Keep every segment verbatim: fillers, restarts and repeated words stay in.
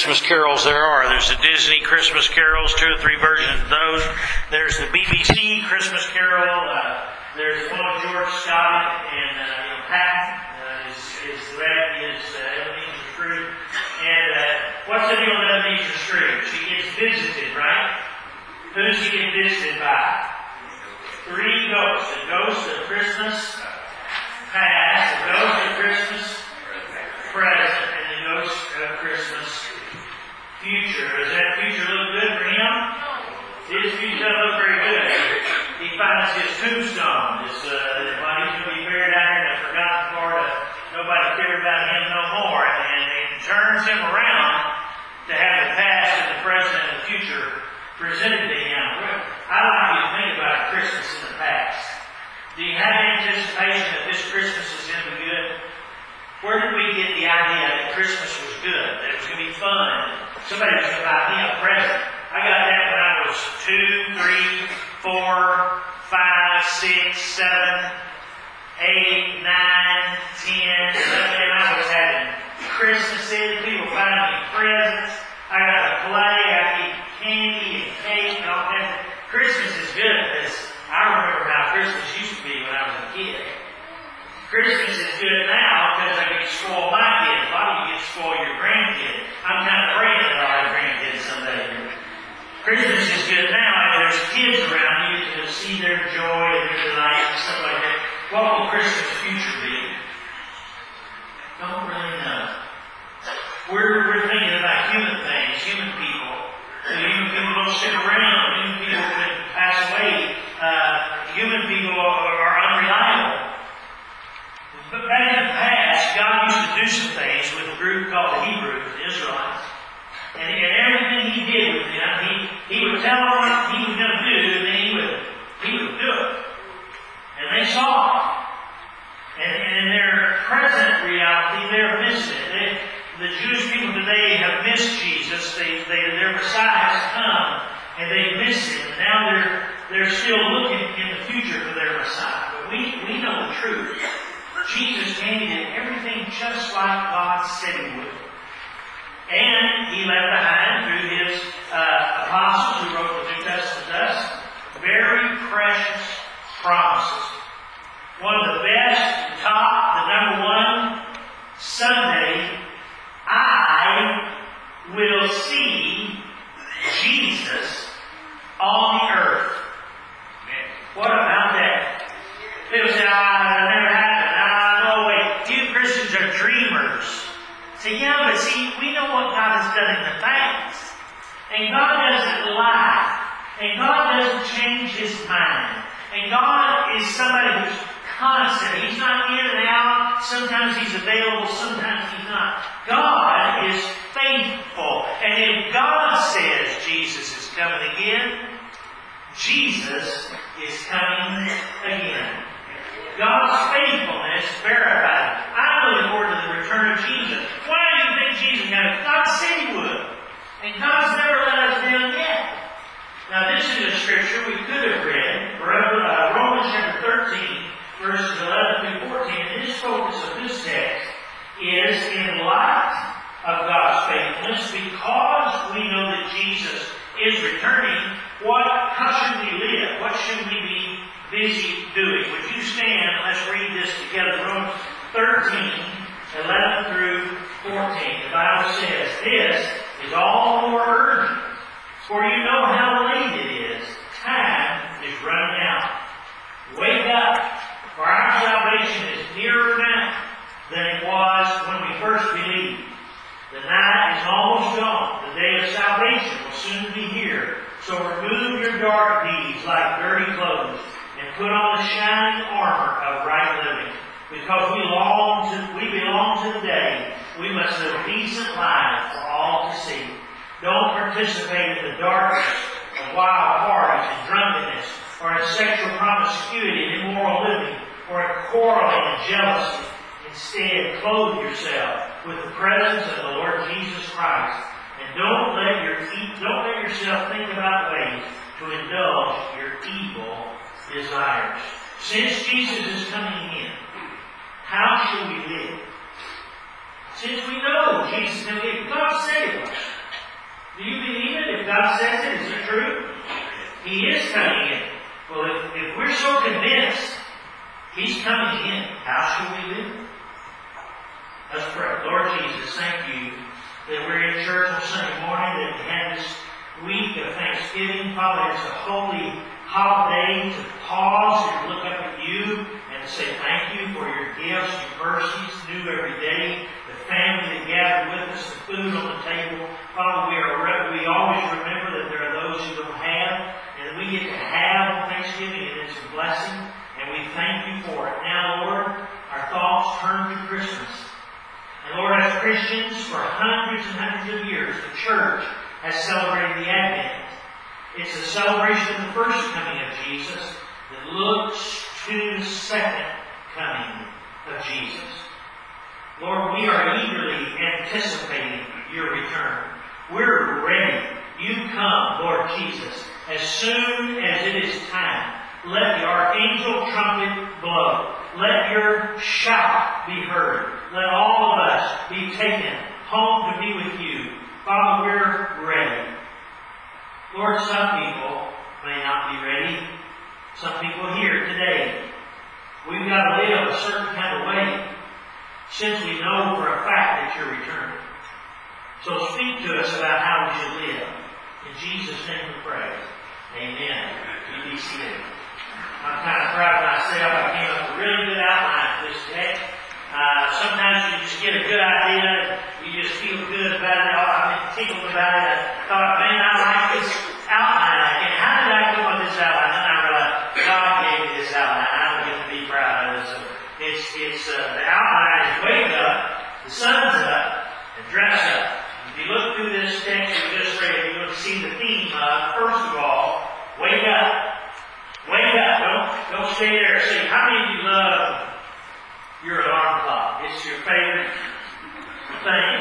Christmas carols there are. There's the Disney Christmas carols, two or three versions of those. There's the B B C Christmas carol. Uh, there's one of George Scott and uh, you know, Patton. Uh, is, is that is uh, Ebenezer Scrooge. And uh, what's the deal with Ebenezer Scrooge? He gets visited, right? Who's he get visited by? Three ghosts. The ghost of Christmas past, the ghost of Christmas present, and the ghost of Christmas future. Does that future look good for him? His future doesn't look very good. He finds his tombstone. It's, uh, while he's going to be buried out here in the forgotten part of nobody cared about him no more. And, and it turns him around to have the past and the present and the future presented to him. I like you to think about Christmas in the past. Do you have anticipation that this Christmas is going to be good? Where did we get the idea that Christmas was good, that it was going to be fun? Somebody was going to buy me a present. I got that when I was two, three, four, five, six, seven, eight, nine, ten, eleven, and I was having Christmases. People buying me presents. I got to play. I eat candy and cake and all kinds of. Christmas is good because I remember how Christmas used to be when I was a kid. Christmas is good now because I get to spoil my kids. A lot of you get to spoil your grandkids. I'm kind of praying that I'll have grandkids someday. Christmas is good now. There's kids around. You get to see their joy and their delight and stuff like that. What will Christmas future be? Don't really know. We're, we're thinking about human things, human people. So human people don't stick around. Human people can pass away. Uh, human people are, are unreliable. But back in the past, God used to do some things with a group called the Hebrews, the Israelites. And, and everything He did with them, He, he would tell them what He was going to do, and then He would, he would do it. And they saw it. And, and in their present reality, they're missing it. They, the Jewish people today have missed Jesus. They, they, their Messiah has come, and they miss Him. And now they're, they're still looking in the future for their Messiah. But we, we know the truth. Jesus came and did everything just like God said He would. And He left behind, through His uh, apostles who wrote the New Testament to us, very precious promises. One of the best, the top, the number one, someday I will see Jesus on the earth. What about that? People say, ah, that never happened. Christians are dreamers. Say, yeah, but see, we know what God has done in the past. And God doesn't lie. And God doesn't change His mind. And God is somebody who's constant. He's not in and out. Sometimes He's available, sometimes He's not. God is faithful. And if God says Jesus is coming again, Jesus is coming again. God's faithfulness verified. I'm looking forward to the return of Jesus. Why do you think Jesus got it? God said He would. And God's never let us down yet. Now this is a scripture we could have read. Romans chapter thirteen, verses eleven through fourteen. And this focus of this text is in light of God's faithfulness, because we know that Jesus is returning. What? How should we live? What should we be busy doing? Would you stand? Let's read this together. Romans thirteen, eleven through fourteen. The Bible says, "This is all the more urgent, for you know how late it is. Time is running out. Wake up, for our salvation is nearer now than it was when we first believed. The night is almost gone. The day of salvation will soon be here. So remove your dark deeds like dirty clothes, and put on the shining armor of right living. Because we belong to, we belong to the day, we must live a decent life for all to see. Don't participate in the darkness of wild parties and drunkenness, or in sexual promiscuity and immoral living, or in quarreling and jealousy. Instead, clothe yourself with the presence of the Lord Jesus Christ. And don't let your don't let yourself think about ways to indulge your evil desires." Since Jesus is coming in, how should we live? Since we know Jesus is coming in, God said it was. He is coming in. Well, if, if we're so convinced He's coming in, how should we live? Let's pray. Lord Jesus, thank you that we're in church on Sunday morning, that we have this week of Thanksgiving. Father, it's a holy holiday to pause and look up at you and say thank you for your gifts, your mercies, new every day, the family that gathered with us, the food on the table. Father, we are we always remember that there are those who don't have, and we get to have on Thanksgiving, and it's a blessing, and we thank you for it. Now, Lord, our thoughts turn to Christmas. And Lord, as Christians, for hundreds and hundreds of years, the church has celebrated the Advent. It's a celebration of the first coming of Jesus that looks to the second coming of Jesus. Lord, we are eagerly anticipating your return. We're ready. You come, Lord Jesus, as soon as it is time. Let the archangel trumpet blow. Let your shout be heard. Let all of us be taken home to be with you. Father, we're ready. Lord, some people may not be ready. Some people here today, we've got to live a certain kind of way since we know for a fact that you're returning. So speak to us about how we should live. In Jesus' name we pray. Amen. You be seated. I'm kind of proud of myself. I came up with a really good outline for this text. Uh, sometimes you just get a good idea, you just feel good about it. I've been tickled about it. I thought, man, I like this outline. And how did I come up with this outline? Then I realized God gave me this outline. I don't get to be proud of it. So it's, it's, uh, the outline is wake up, the sun's up, and dress up. If you look through this text we just read, you're going to see the theme of, first of all, wake up. Wake up. Don't, don't stay there. See, how many of you love your alarm clock? It's your favorite thing.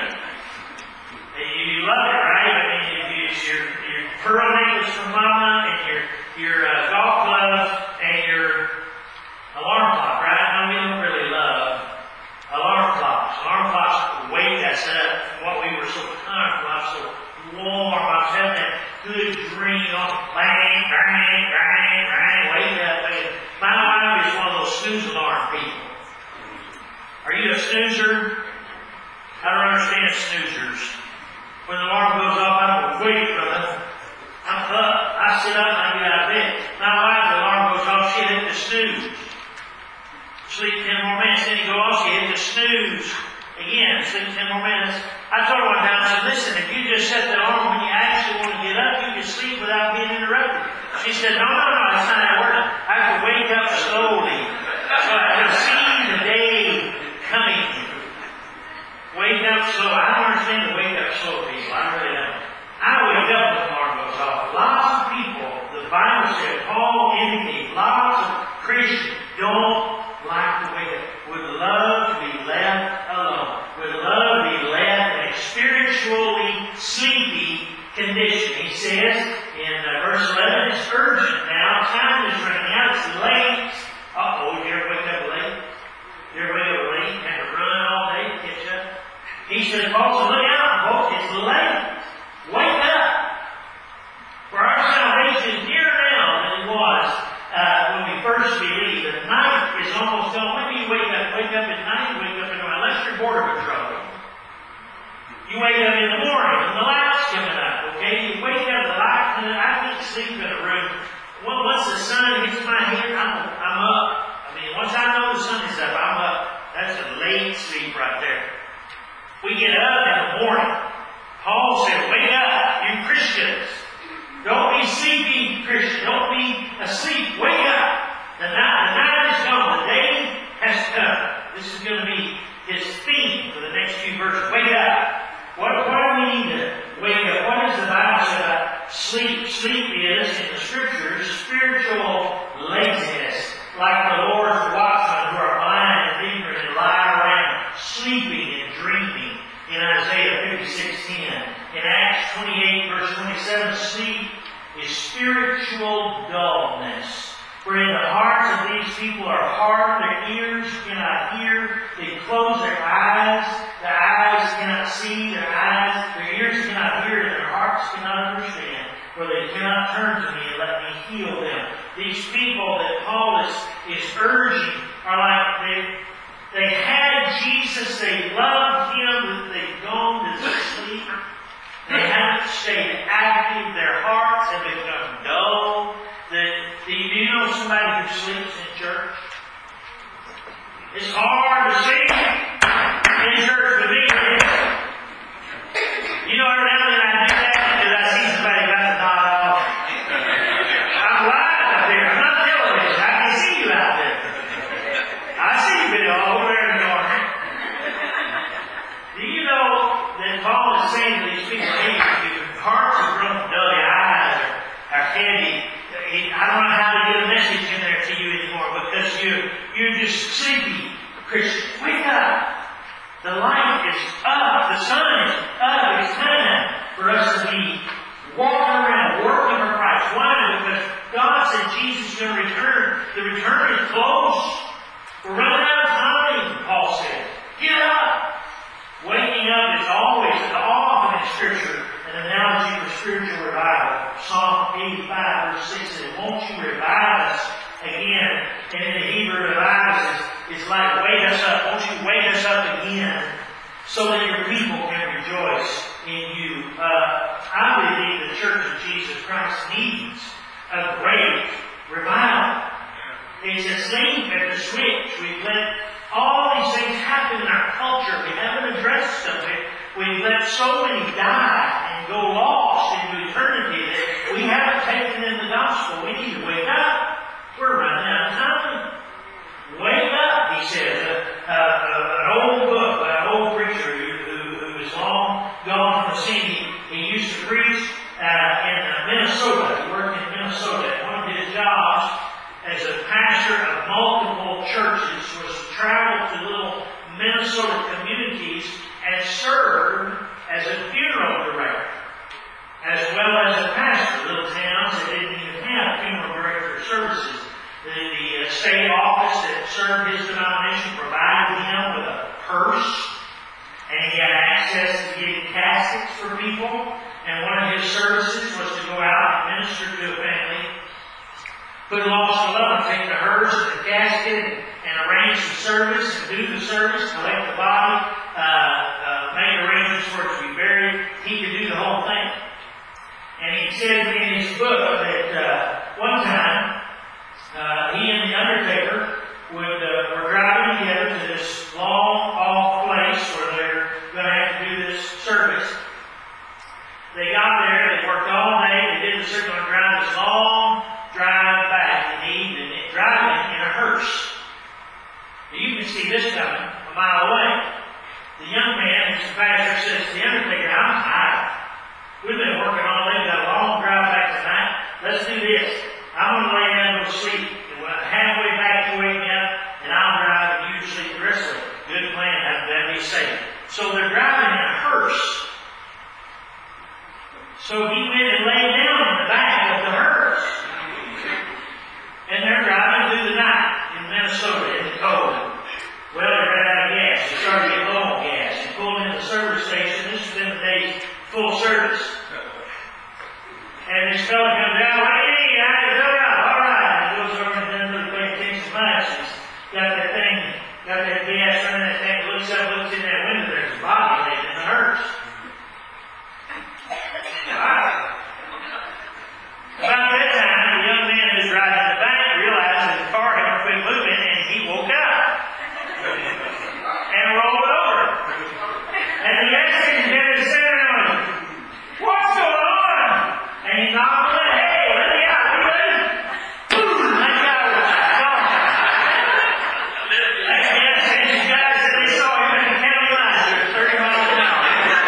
And you, you love it, right? I mean, it's your, your pearl necklace from Mama, and your, your uh, golf gloves, and your alarm clock, right? Now, we don't really love alarm clocks. Alarm clocks wake us up. What we were so comfortable, I was so warm. I was having that good dream on bang, bang, bang, bang, wake up, wake up. My wife is one of those snooze alarm people. Are you a snoozer? I don't understand snoozers. When the alarm goes off, I don't wait for them. I'm up. I sit up and I get out of bed. My wife, the alarm goes off, she hit the snooze. Sleep ten more minutes, then you go off, she hit the snooze. Again, sleep ten more minutes. I told her one time, I said, listen, if you just set the alarm when you actually want to get up, you can sleep without being interrupted. She said, no, no, no, that's not how it works. I have to wake up slowly so I can see the day coming. Wake up slow. I don't understand the wake up slow people. I really don't. I wake up when the alarm goes off. Lots of people, the Bible said, Paul indicates, lots of Christians don't like to wake up. Would love to be left alone. Would love to be left in a spiritually sleepy condition. He says in uh, verse eleven, it's urgent now. Time is running out. It's late. Uh-oh, did you ever wake up late? Did you ever wake up late? Had to run all day to catch up? He said, folks, look out, folks. It's late. Wake up. For our salvation is nearer now than it was uh, when we first believed. The night is almost gone. When do you wake up? Wake up at night, wake up at night, unless you're border patrol. You wake up in the morning and the light's coming up, okay? You wake up, the light, and I can't sleep in a room. Well, once the sun hits my head, I'm, I'm up. I mean, once I know the sun is up, I'm up. That's a late sleep right there. We get up in the morning. Paul said, wake up, you Christians. Don't be sleepy, Christian. Don't be asleep. Wake up. The night, the night is gone. The day has come. This is going to be his theme for the next few verses. Wake up. What, what do we need to wake up? What does the Bible say about sleep? Sleep is, in the Scriptures, spiritual laziness. Like the Lord's watchmen who are blind and ignorant and lie around, sleeping and dreaming. In Isaiah fifty-six ten. In Acts twenty-eight, verse twenty-seven, sleep is spiritual dullness. For in the hearts of these people are hard, their ears cannot hear, they close their eyes, their eyes cannot see, their eyes, their ears cannot hear, and their hearts cannot understand, for they cannot turn to me and let me heal them. These people that Paul is, is urging are like they, they had Jesus, they loved Him, but they've gone to sleep. They haven't stayed active, their hearts have become dull. That, do you know somebody who sleeps in church? It's hard to sleep in church with me. You know, every now and then I do that because I see somebody about to nod off. I'm live out there. I'm not television. I can see you out there. I see you video over there in the corner. Do you know that Paul is saying to these people, hey, your hearts are grown dull, your eyes are heavy. I don't know how to get a message in there to you anymore because you, you're just sleepy. Christian, wake up. The light is up. The sun is up. It's time for us to be walking around, working for Christ. Why? Because God said Jesus is going to return. The return is close. We're running out of time, Paul said. Get up. Waking up is always, often in Scripture, an analogy for spiritual revival. Psalm eighty-five, verse six says, won't you revive us again? And in the Hebrew, revive us is, is like wake us up. Won't you wake us up again so that your people can rejoice in you? Uh, I believe the Church of Jesus Christ needs a great revival. It's a thing at the switch. We've let all these things happen in our culture. We haven't addressed them. We've let so many die and go lost into eternity that we haven't taken in the gospel. We need to wake up. We're running out of time. Wake up, he says. Uh, uh, an old book by an old preacher who, who, who is long gone from the scene. He, he used to preach uh, in uh, Minnesota. He worked in Minnesota. One of his jobs as a pastor of multiple churches was to travel to little Minnesota communities and serve as a funeral director, as well as a pastor. Little towns that didn't even have funeral director services. The, the uh, state office that served his denomination provided him with a purse, and he had access to getting caskets for people. And one of his services was to go out and minister to a family who lost a loved one, take the hearse and the casket and arrange the service and do the service, collect the body, uh, uh, make arrangements for it to be buried. He could do the whole thing. And he said in his book that uh, one time uh, he and the undertaker would uh, were driving together to this long off place where they're going to have to do this service. They got there, they worked all day, they did the circle and drive this long drive back in the evening, and driving in a hearse. You can see this coming a mile away. The young man, who's the pastor, says to the undertaker, I'm tired. We've been working all day, we've got a long drive back tonight. Let's do this. I'm going to lay down and go sleep. And when I'm halfway back to wake me up, and I'll drive and you sleep the rest of it. Good plan, that'd be safe. So they're driving in a hearse. So he went and lay down in the back of the hearse. And they're driving through the night in Minnesota in the cold. Well, they ran out of gas. They started getting low on gas. They pulled into the service station. This has been the day's full service. And this fellow comes out, hey, I dug up. All right. And he goes over and doesn't really pay attention much. He's got that thing, got that gas running that tank, looks up, looks in that window. There's a body laying in the hearse. Wow. About that time, the young man who's driving in the back realized that the car had quit moving, and he woke up and rolled over. And the accident had his center on him. What's going on? And he knocked on it. Hey, let me out. Are you ready? Boom! That guy was gone. That's the accident. These guys said they saw him in the county line. He was thirty miles an hour.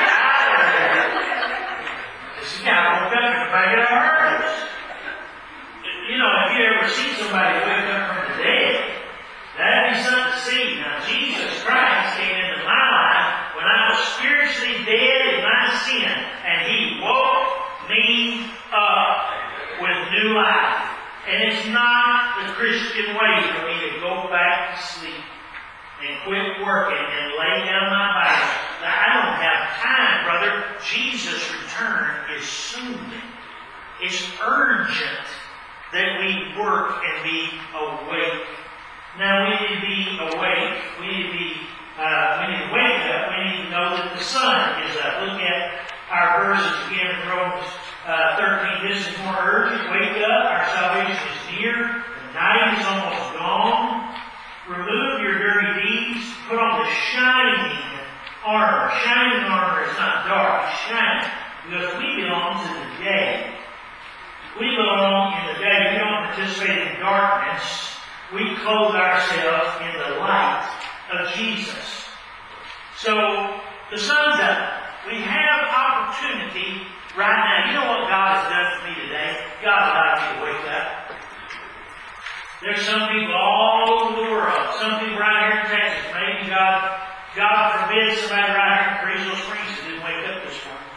This guy woke up in the back of the hearse. You know, if you ever see somebody wake up from the dead, that'd be something to see. Now, Jesus Christ came into my life when I was spiritually dead in my sin, and He woke me up with new life. And it's not the Christian way for me to go back to sleep and quit working and lay down my Bible. I don't have time, brother. Jesus' return is soon. It's urgent that we work and be awake. Now we need to be awake. We need to be, uh, we need to wake up. We need to know that the sun is up. Look at our verses again in Romans uh, thirteen. This is more urgent. Wake up. Our salvation is near. The night is almost gone. Remove your dirty deeds. Put on the shining armor. Shining armor is not dark. It's shining. Because we belong to the day. We belong in the day. We don't participate in darkness. We clothe ourselves in the light of Jesus. So, the sun's up. We have opportunity right now. You know what God has done for me today? God allowed me to wake up. There's some people all over the world. Some people right here in Texas. Maybe God, God forbid somebody right here in Crystal Springs who didn't wake up this morning.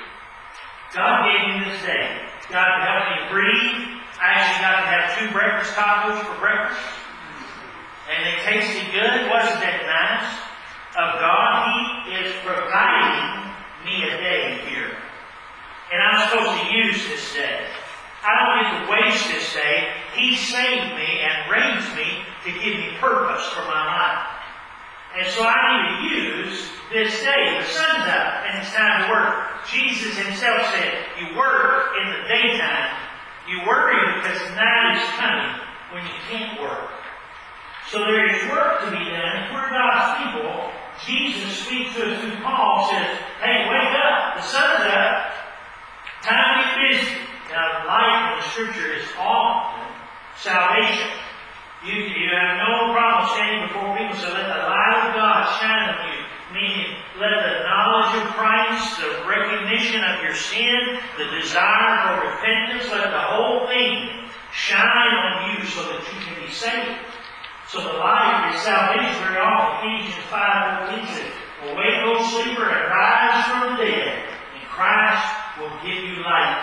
God gave me this day. God helped me breathe. I actually got to have two breakfast tacos for breakfast. And they tasted good. Wasn't that nice? Of God, He is providing me a day here. And I'm supposed to use this day. I don't get to waste this day. He saved me and raised me to give me purpose for my life. And so I need to use this day. The sun's up and it's time to work. Jesus Himself said, you work in the daytime. You worry because night is coming when you can't work. So there is work to be done. If we're God's people, Jesus speaks to us through Paul, says, hey, wake up. The sun's up. Time to get busy. Now, the light in the Scripture is often salvation. You, you have no problem standing before people, so let the light of God shine on you. Meaning, let the knowledge of Christ, the recognition of your sin, the desire for repentance, let the whole thing shine on you so that you can be saved. So the light is salvation. Very often, Ephesians five fourteen says, awake, O sleeper, and rise from the dead, and Christ will give you light.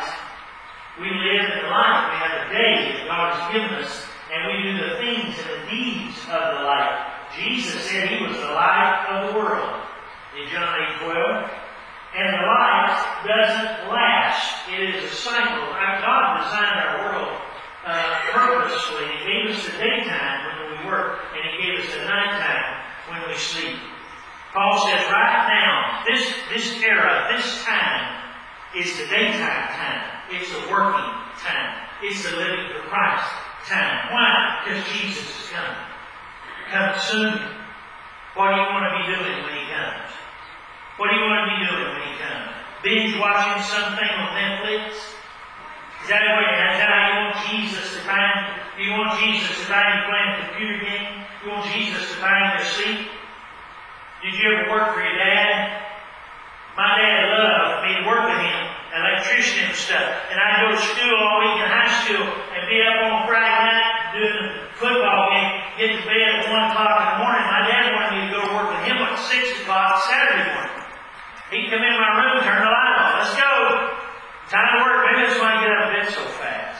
We live in the light. We have a day that God has given us, and we do the things and the deeds of the light. Jesus said He was the light of the world in John eight twelve. And the light doesn't last. It is a cycle. God designed our world uh, purposefully. He gave us the daytime when we work, and He gave us the nighttime when we sleep. Paul says right now, this, this era, this time, is the daytime time. It's the working time. It's the living for Christ time. Why? Because Jesus is coming. Coming soon. What do you want to be doing when He comes? What do you want to be doing when He comes? Binge watching something on Netflix? Is that what is that how you want Jesus to find? Do you want Jesus to find you playing a computer game? You want Jesus to find you asleep? Did you ever work for your dad? My dad loved me to work with him, electrician and stuff. And I'd go to school all week in high school and be up on Friday night doing the football game, get to bed at one o'clock in the morning. My dad wanted me to go to work with him at six o'clock Saturday morning. He'd come in my room, turn the light on. Let's go. Time to work. Maybe that's why I get out of bed so fast.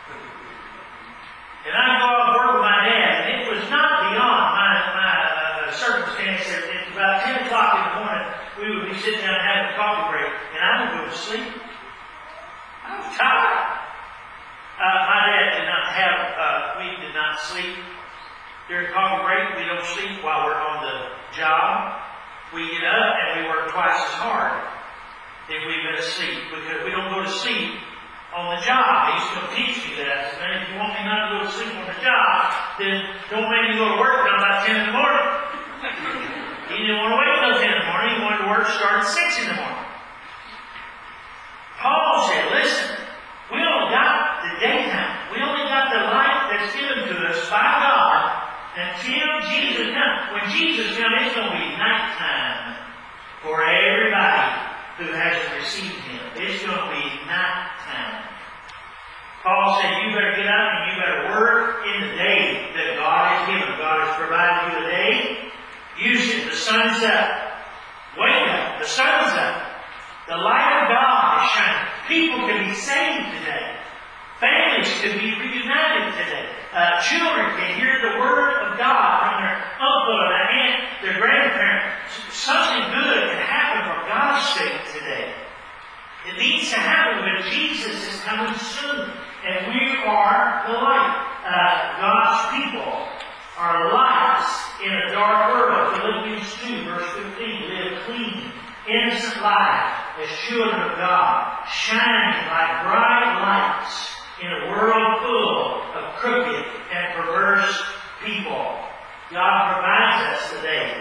And I'd go off work with my dad, and it was not beyond my, my uh, circumstance. At about ten o'clock in the morning, we would be sitting down having a coffee break, and I would go to sleep. I was tired. Uh, my dad did not have, uh, we did not sleep. During coffee break, we don't sleep while we're on the job. We get up and we work twice as hard if we've been asleep, because we don't go to sleep on the job. He's going to teach me that. And if you want me not to go to sleep on the job, then don't make me go to work until about ten in the morning. He didn't want to wait until ten in the morning. He wanted to work start at six in the morning. Paul said, listen, we only got the daytime. We only got the light that's given to us by God until Jesus comes. When Jesus comes, it's going to be nighttime for everybody who hasn't received Him. It's going to be nighttime. Paul said, you better get up and you better work in the day that God has given. God has provided you a day. Use it. The sun's up. Wake up. The sun's up. The light of God is shining. People can be saved today. Families families can be reunited today. Uh, children can hear the Word of God from their uncle or their aunt, their grandparent. Something good can happen for God's sake today. It needs to happen, but Jesus is coming soon. And we are the light. Uh, God's people are lights in a dark world. Philippians two, verse fifteen. Live clean, innocent lives as children of God, shining like bright lights in a world full of crooked and perverse people. God provides us today.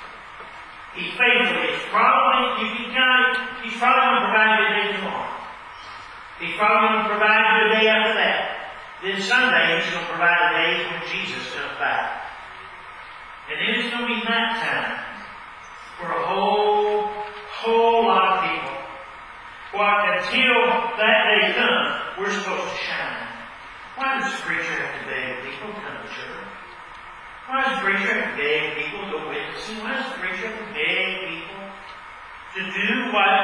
He faithfully is probably, you can count it, He's probably going to provide you a day tomorrow. He's probably going to provide you a day after that. Then Sunday, He's going to provide a day when Jesus comes back. And then it's going to be night time for a whole, whole lot of people. Well, until that day comes, we're supposed to shine. Why does the preacher have to beg people to come to church? Why does the preacher have to beg people to go witnessing? Why does the preacher have to beg people to do what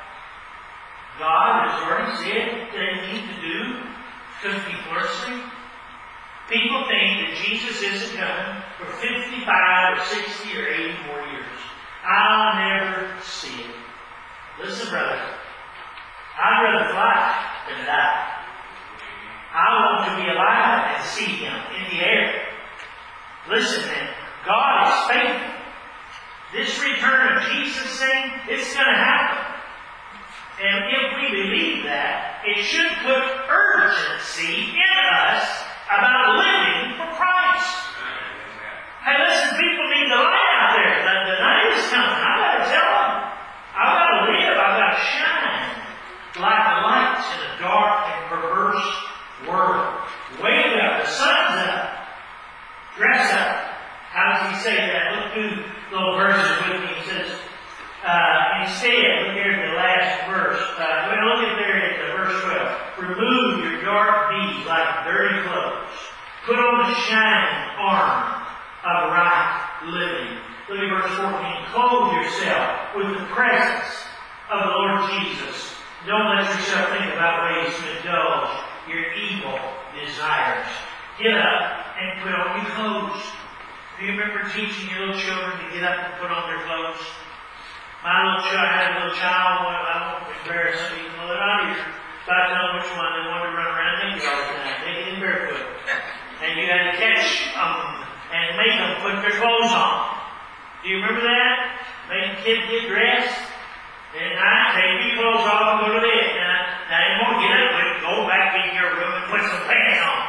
God has already said they need to do? Because people are asleep. People think that Jesus isn't coming for fifty-five or sixty or eighty more years. I'll never see it. Listen, brother. I'd rather fly than die. I want to be alive and see Him in the air. Listen, man. God is faithful. This return of Jesus thing, it's going to happen. And if we believe that, it should put urgency in us about living for Christ. Hey, listen, people need the light out there. The, the night is coming. I've got to tell them. I've got to live. I've got to shine like the lights in a dark and perverse world. Wake up. The sun's up. Dress up. How does he say that? Look through little verses with me. He says, uh, instead, look here at the last verse. Uh, well, look at there at the verse twelve. Remove your dark deeds like dirty clothes. Put on the shining armor of right living. Look at verse fourteen. Clothe yourself with the presence of the Lord Jesus. Don't let yourself think about ways to indulge your evil desires. Get up and put on your clothes. Do you remember teaching your little children to get up and put on their clothes? My little child, I had a little child, I won't embarrass them even though they're not here. But I tell them which one they wanted to run around naked all the time, naked and barefoot. And you had to catch them and make them put their clothes on. Do you remember that? Making kids get dressed? And I take your clothes off and go to bed. Now, now you won't get up, but go back in your room and put some pants on.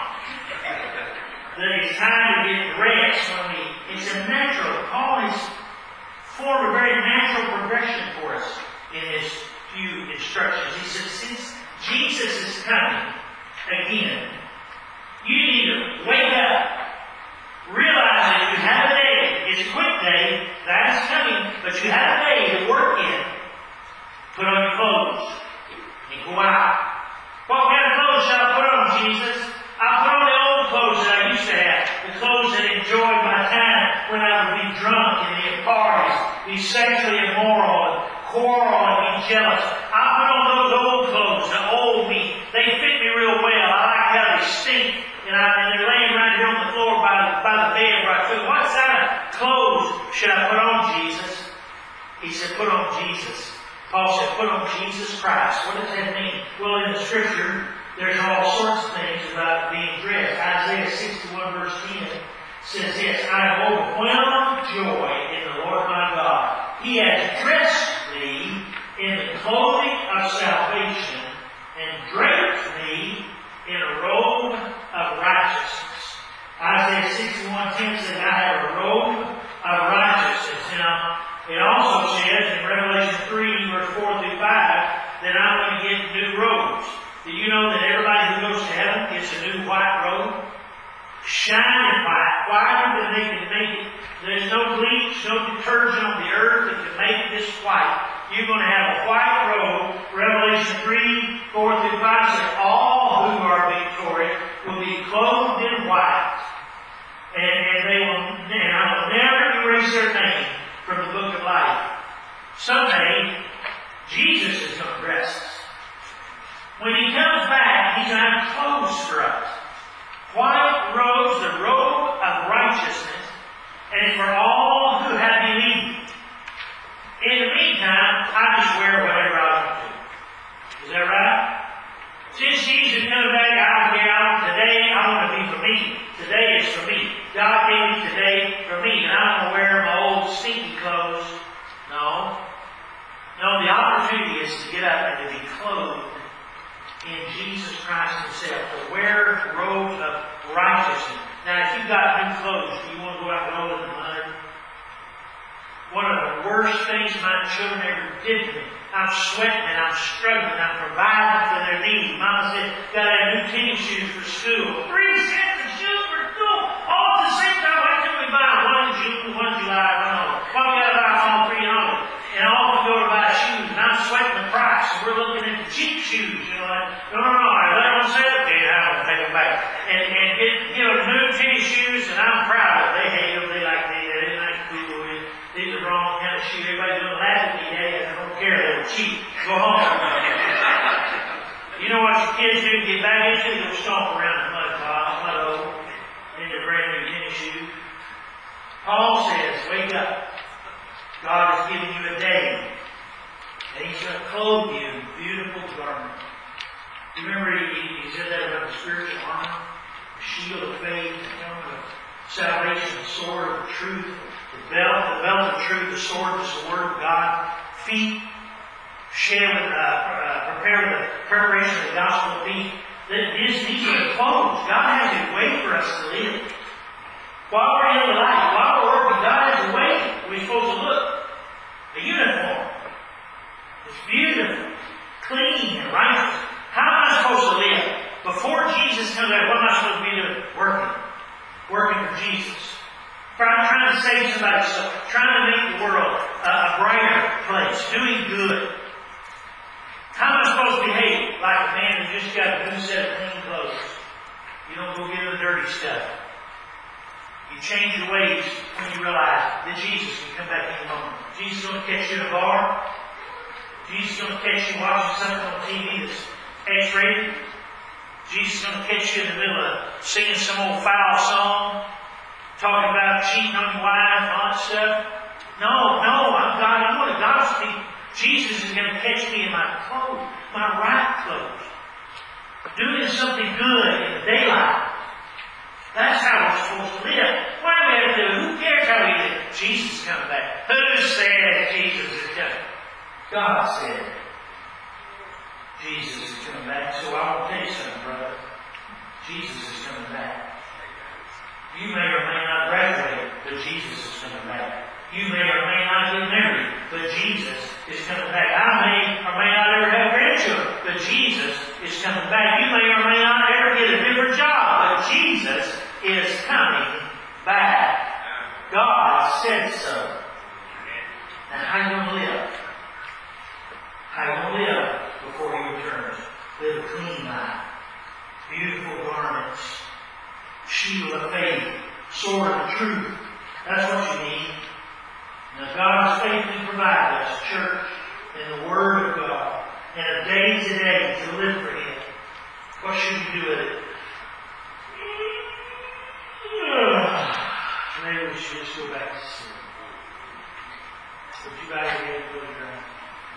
That it's time to get dressed when we, it's a natural, Paul has formed a very natural progression for us in his few instructions. He says, since Jesus is coming again, you need to wake up, realize that you have a day, it's a quick day, that's coming, but you have a day to work in. Put on your clothes and go out. What kind of clothes shall I put on, Jesus? I put on the old clothes that I used to have. The clothes that enjoyed my time when I would be drunk and be at parties, be sexually immoral, and quarrel and be jealous. I put on those old clothes, the old me. They fit me real well. I like how they stink. And, I, and they're laying right here on the floor by the, by the bed where I feel, what kind of clothes should I put on, Jesus? He said, put on Jesus. Paul said, put on Jesus Christ. What does that mean? Well, in the Scripture, there's all sorts of things about being dressed. Isaiah sixty-one verse ten says this, I have overwhelmed joy in the Lord my God. He has dressed me in the clothing of salvation and draped me in a robe of righteousness. Isaiah sixty-one ten says, I have a robe of righteousness. Now, it also says in Revelation three verse four through five that I'm going to get new robes. Do you know that everybody who goes to heaven gets a new white robe? Shining white. Whiter than they can make it. There's no bleach, no detergent on the earth that can make this white. You're going to have a white robe. Revelation three, four through five says, all who are victorious will be clothed in white. And, and they will, and I will never erase their name from the book of life. Someday, Jesus is going to dress us. When He comes back, He's going to have clothes for God gave me today for me, and I don't want to wear my old stinky clothes. No. No, the opportunity is to get up and to be clothed in Jesus Christ Himself, to wear robes of righteousness. Now, if you've got new clothes, do you want to go out and roll in the mud? One of the worst things my children ever did to me. I'm sweating and I'm struggling. I'm providing for their needs. Mama said, got to have new tennis shoes for school. Three sets of shoes for school. All at the same time. Why can't we buy one in June, one in July, one August? Why we got to buy all three in August? And all of them go to buy shoes. And I'm sweating the price. And we're looking at the cheap shoes. You know, like, no, no, no. I let them say it. They have to take them back. And, and get, you know, new tennis shoes. And I'm proud of it. They hate them. They like they, they didn't like cool. These are wrong kind of shoes. Everybody's going to laugh at me. Hey, I don't care. They were cheap. Go home. You know what your kids do? Get back into it. They'll stomp around the mud pile, mud hole, in their brand new tennis shoes. Paul says, wake up. God has given you a day. And He's going to clothe you in beautiful garments. Remember, he, he said that about the spiritual armor, the shield of faith, the helmet of salvation, the sword of the truth, the belt, the belt of truth, the sword is the word of God, feet shed with, uh, uh, prepared with the preparation of the gospel of peace. These, these are the clothes. God has a way for us to live. While we're in the life, while we're working, God has a way we're supposed to look. A uniform. It's beautiful, clean, and righteous. How am I supposed to live? Before Jesus comes out, what am I supposed to be doing? Working. Working for Jesus. Trying, trying to save somebody's soul. Trying to make the world a, a brighter place. Doing good. How am I supposed to behave? Like a man who just got a new set of clean clothes. You don't go get the dirty stuff. You change your ways when you realize that Jesus can come back any moment. Jesus is going to catch you in a bar. Jesus is going to catch you watching something on T V that's X-rated. Jesus is going to catch you in the middle of singing some old foul song, talking about cheating on your wife and all that stuff. No, no, I'm God. I'm one of God's people. Jesus is going to catch me in my clothes, my right clothes, doing something good in the daylight. That's how we're supposed to live. What do we have to do? Who cares how we live? Jesus is coming back. Who said Jesus is coming? God said Jesus is coming back. So I want to tell you something, brother. Jesus is coming back. You may or may not graduate, but Jesus is coming back. You may or may not get married, but Jesus is coming back. I may or may not ever have grandchildren, but Jesus is coming back. You may or may not ever get a different job, but Jesus is coming back. God said so. Now, how are you going to live? How are you going to live before He returns? Live a clean life. Beautiful garments. Shield of faith. Sword of the truth. That's what you need. Now, God has faithfully provided us a church and the Word of God and a day today to live for Him. What should you do with it? Maybe we should just go back to sleep. Would you bow your head and close your eyes?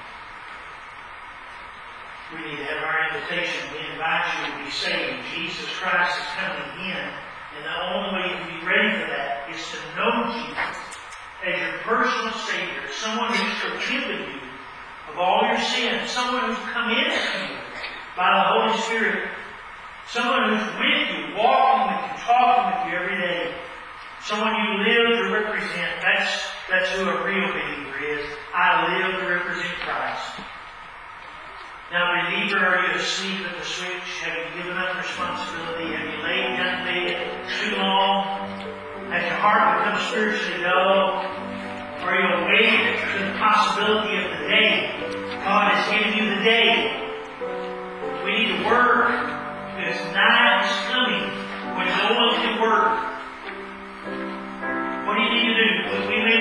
We need to have our invitation. We invite you to be saved. Jesus Christ is coming in. And the only way to be ready for that is to know Jesus as your personal Savior. Someone who's forgiven you of all your sins. Someone who's come into you by the Holy Spirit. Someone who's with you, walking with you, talking with you every day. Someone you live to represent. That's, that's who a real believer is. I live to represent Christ. Now, believer, are you asleep at the switch? Have you given up responsibility? Have you laid down in bed too long? Has your heart become spiritually dull? Are you awake to the possibility of the day? God has given you the day.